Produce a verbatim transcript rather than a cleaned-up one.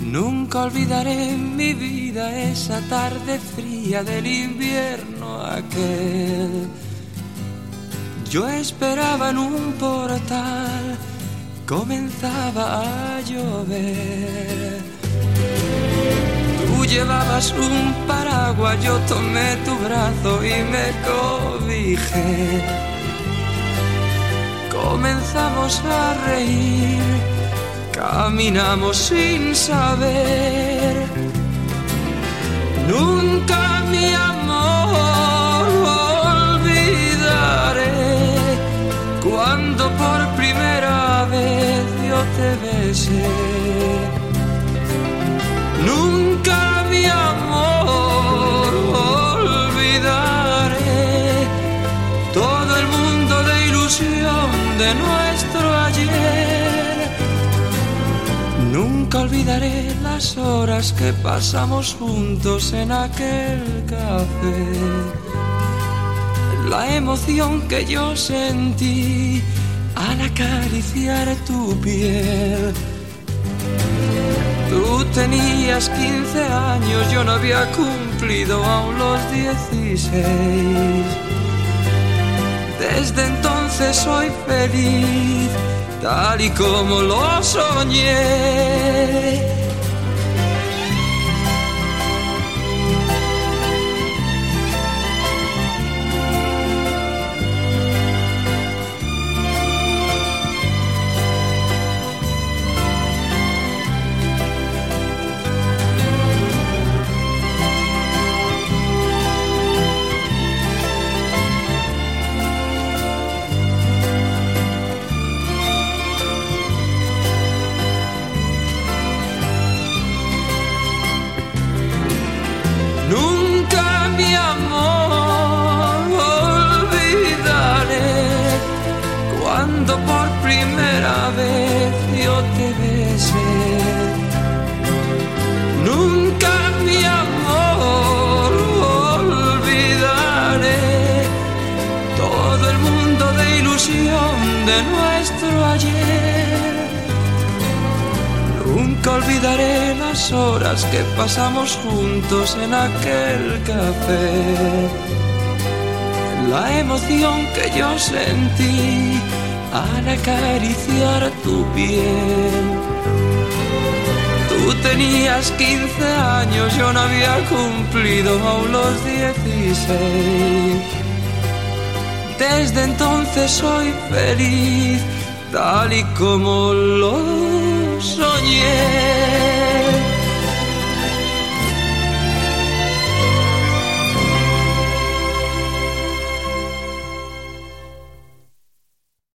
Nunca olvidaré en mi vida esa tarde fría del invierno aquel. Yo esperaba en un portal, comenzaba a llover. Tú llevabas un paraguas, yo tomé tu brazo y me cobijé. Comenzamos a reír, caminamos sin saber. Nunca, mi amor, olvidaré cuando por primera vez yo te besé. Nunca, mi amor, olvidaré todo el mundo de ilusión de nuestro ayer. Nunca olvidaré las horas que pasamos juntos en aquel café. La emoción que yo sentí al acariciar tu piel. Tú tenías quince años, yo no había cumplido aún los dieciséis. Desde entonces soy feliz, tal y como lo soñé. Nunca, mi amor, olvidaré cuando por primera vez yo te besé. Nunca, mi amor, olvidaré todo el mundo de ilusión de nuestro ayer. Nunca olvidaré las horas que pasamos juntos en aquel café. La emoción que yo sentí al acariciar tu piel. Tú tenías quince años, yo no había cumplido aún los dieciséis. Desde entonces soy feliz, tal y como lo soñé.